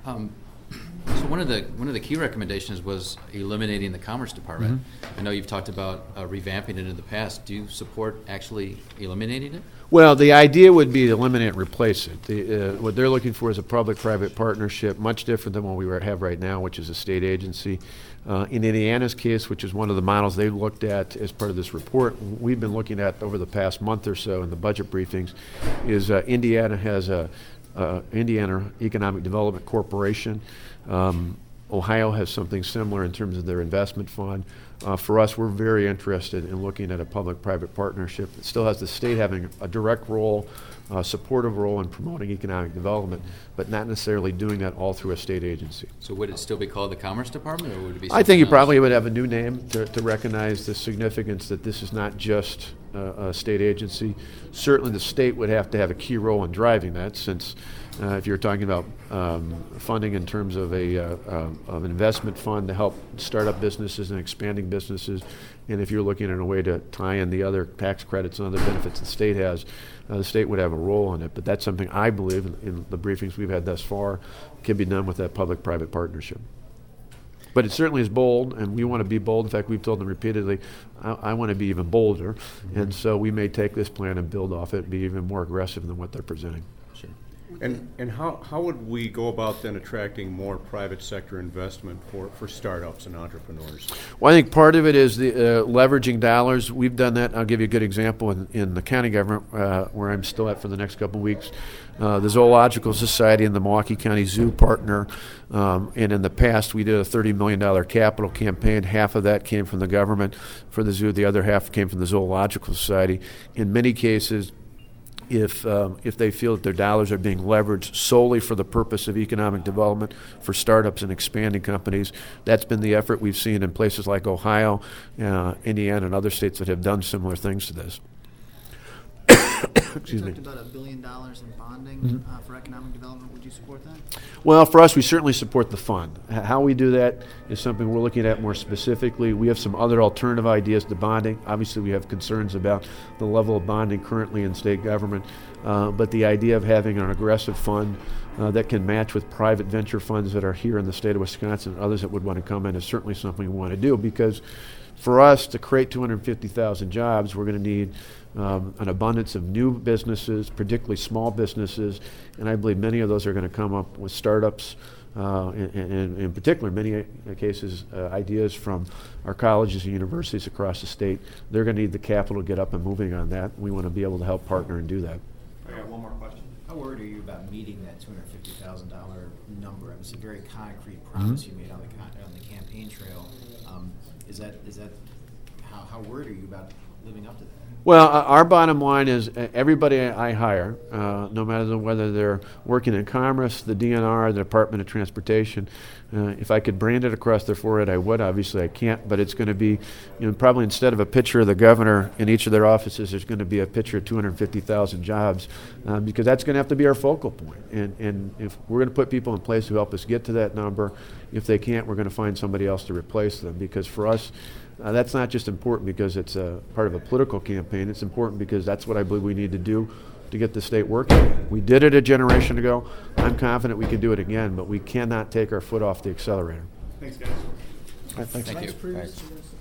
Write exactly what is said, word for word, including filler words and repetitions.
Um, so one of the one of the key recommendations was eliminating the Commerce Department. Mm-hmm. I know you've talked about uh, revamping it in the past. Do you support actually eliminating it? Well, the idea would be to eliminate and replace it. The, uh, what they're looking for is a public-private partnership, much different than what we have right now, which is a state agency. Uh, in Indiana's case, which is one of the models they looked at as part of this report, we've been looking at over the past month or so in the budget briefings, is uh, Indiana has a uh, Indiana Economic Development Corporation. Um, Ohio has something similar in terms of their investment fund. Uh, for us, we're very interested in looking at a public-private partnership that still has the state having a direct role, a supportive role in promoting economic development, but not necessarily doing that all through a state agency. So would it still be called the Commerce Department, or would it be I think you else? probably would have a new name to, to recognize the significance that this is not just uh, a state agency. Certainly the state would have to have a key role in driving that, since Uh, if you're talking about um, funding in terms of a uh, uh, of an investment fund to help start up businesses and expanding businesses, and if you're looking at a way to tie in the other tax credits and other benefits the state has, uh, the state would have a role in it. But that's something I believe, in, in the briefings we've had thus far, can be done with that public-private partnership. But it certainly is bold, and we want to be bold. In fact, we've told them repeatedly, I, I want to be even bolder. Mm-hmm. And so we may take this plan and build off it and be even more aggressive than what they're presenting. Sure. And and how, how would we go about then attracting more private sector investment for, for startups and entrepreneurs? Well, I think part of it is the uh, leveraging dollars. We've done that. I'll give you a good example in, in the county government, uh, where I'm still at for the next couple of weeks. Uh, the Zoological Society and the Milwaukee County Zoo partner, um, and in the past we did a thirty million dollars capital campaign. Half of that came from the government for the zoo. The other half came from the Zoological Society. In many cases, if um, if they feel that their dollars are being leveraged solely for the purpose of economic development for startups and expanding companies. That's been the effort we've seen in places like Ohio, uh, Indiana, and other states that have done similar things to this. Excuse you me. talked about a billion dollars in bonding Mm-hmm. uh, for economic development. Would you support that? Well, for us, we certainly support the fund. H- How we do that is something we're looking at more specifically. We have some other alternative ideas to bonding. Obviously, we have concerns about the level of bonding currently in state government, uh, but the idea of having an aggressive fund uh, that can match with private venture funds that are here in the state of Wisconsin and others that would want to come in is certainly something we want to do, because for us to create two hundred fifty thousand jobs, we're going to need um, an abundance of new businesses, particularly small businesses, and I believe many of those are going to come up with startups, uh, and, and in particular, in many cases, uh, ideas from our colleges and universities across the state. They're going to need the capital to get up and moving on that. We want to be able to help partner and do that. I got one more question. How worried are you about meeting that two hundred fifty thousand dollars number? I mean, it's a very concrete promise mm-hmm. you made on the con- on the campaign trail. Um, is that is that how, how worried are you about living up to that? Well, uh, our bottom line is uh, everybody I hire, uh, no matter whether they're working in Commerce, the D N R, the Department of Transportation, uh, if I could brand it across their forehead, I would. Obviously, I can't, but it's going to be, you know, probably instead of a picture of the governor in each of their offices, there's going to be a picture of two hundred fifty thousand jobs, uh, because that's going to have to be our focal point. And, and if we're going to put people in place who help us get to that number, if they can't, we're going to find somebody else to replace them, because for us, Uh, that's not just important because it's a part of a political campaign. It's important because that's what I believe we need to do to get the state working. We did it a generation ago. I'm confident we can do it again, but we cannot take our foot off the accelerator. Thanks, guys. All right, thanks. Thank you. Vice President,